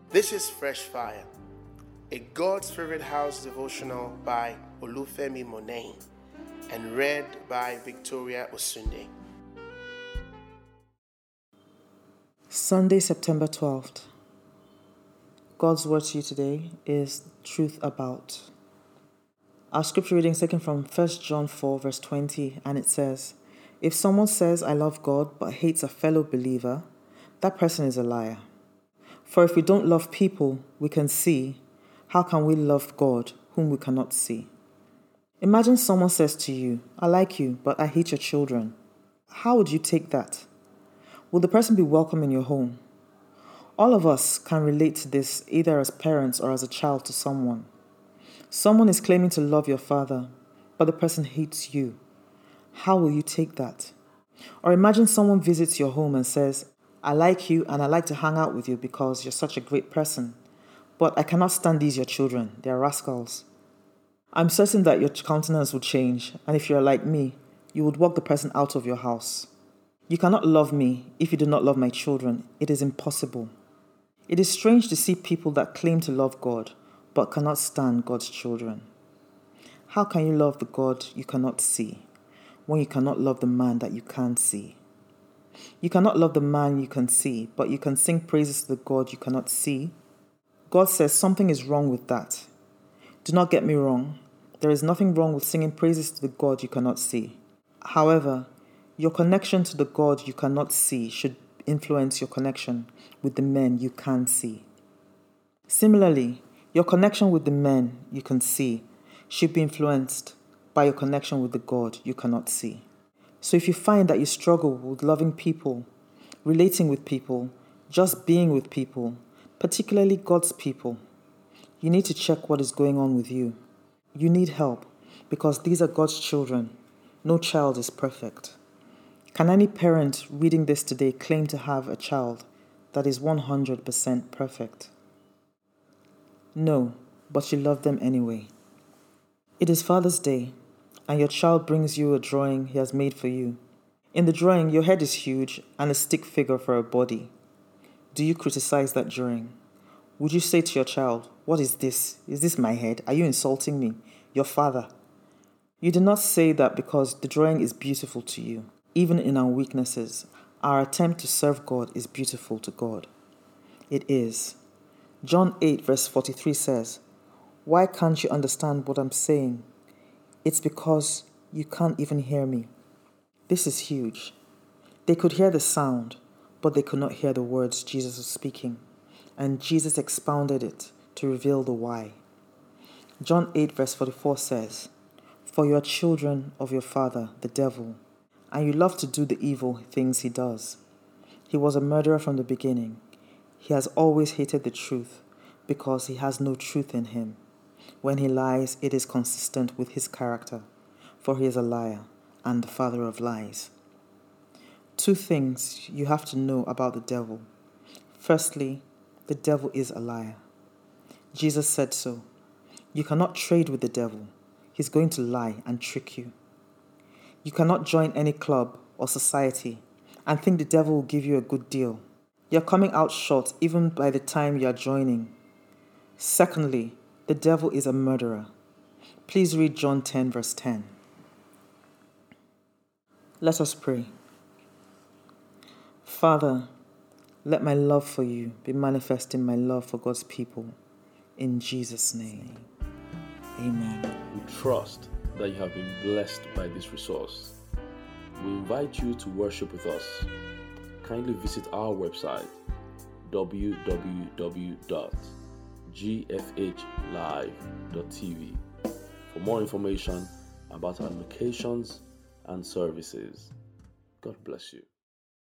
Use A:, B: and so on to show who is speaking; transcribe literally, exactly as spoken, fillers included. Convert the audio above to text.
A: This is Fresh Fire, a God's Favorite House devotional by Olufemi Monain and read by Victoria Osunde.
B: Sunday, September twelfth. God's word to you today is truth about. Our scripture reading is taken from First John four verse twenty, and it says, "If someone says, 'I love God,' but hates a fellow believer, that person is a liar. For if we don't love people we can see, how can we love God whom we cannot see?" Imagine someone says to you, "I like you, but I hate your children." How would you take that? Will the person be welcome in your home? All of us can relate to this either as parents or as a child to someone. Someone is claiming to love your father, but the person hates you. How will you take that? Or imagine someone visits your home and says, "I like you and I like to hang out with you because you're such a great person, but I cannot stand these your children, they are rascals." I'm certain that your countenance would change, and if you're like me, you would walk the person out of your house. You cannot love me if you do not love my children. It is impossible. It is strange to see people that claim to love God but cannot stand God's children. How can you love the God you cannot see when you cannot love the man that you can see? You cannot love the man you can see, but you can sing praises to the God you cannot see. God says something is wrong with that. Do not get me wrong. There is nothing wrong with singing praises to the God you cannot see. However, your connection to the God you cannot see should influence your connection with the men you can see. Similarly, your connection with the men you can see should be influenced by your connection with the God you cannot see. So if you find that you struggle with loving people, relating with people, just being with people, particularly God's people, you need to check what is going on with you. You need help because these are God's children. No child is perfect. Can any parent reading this today claim to have a child that is one hundred percent perfect? No, but you love them anyway. It is Father's Day, and your child brings you a drawing he has made for you. In the drawing, your head is huge and a stick figure for a body. Do you criticize that drawing? Would you say to your child, "What is this? Is this my head? Are you insulting me, your father?" You do not say that because the drawing is beautiful to you. Even in our weaknesses, our attempt to serve God is beautiful to God. It is. John eight verse forty-three says, "Why can't you understand what I'm saying? It's because you can't even hear me." This is huge. They could hear the sound, but they could not hear the words Jesus was speaking. And Jesus expounded it to reveal the why. John eight verse forty-four says, "For you are children of your father, the devil, and you love to do the evil things he does. He was a murderer from the beginning. He has always hated the truth because he has no truth in him. When he lies, it is consistent with his character, for he is a liar and the father of lies." Two things you have to know about the devil. Firstly, the devil is a liar. Jesus said so. You cannot trade with the devil. He's going to lie and trick you. You cannot join any club or society and think the devil will give you a good deal. You're coming out short even by the time you're joining. Secondly, the devil is a murderer. Please read John ten verse ten. Let us pray. Father, let my love for you be manifest in my love for God's people. In Jesus' name, amen.
C: We trust that you have been blessed by this resource. We invite you to worship with us. Kindly visit our website, w w w dot g f h live dot t v, for more information about our locations and services. God bless you.